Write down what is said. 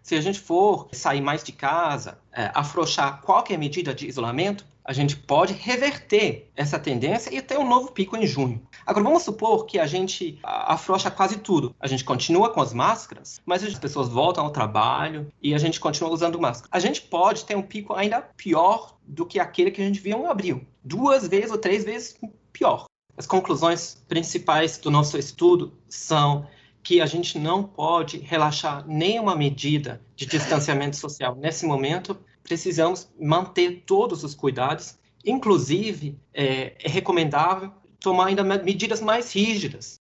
Se a gente for sair mais de casa, afrouxar qualquer medida de isolamento, a gente pode reverter essa tendência e ter um novo pico em junho. Agora, vamos supor que a gente afrouxa quase tudo. A gente continua com as máscaras, mas as pessoas voltam ao trabalho e a gente continua usando máscara. A gente pode ter um pico ainda pior do que aquele que a gente viu em abril. 2 vezes ou 3 vezes pior. As conclusões principais do nosso estudo são que a gente não pode relaxar nenhuma medida de distanciamento social nesse momento. Precisamos manter todos os cuidados, inclusive é recomendável tomar ainda medidas mais rígidas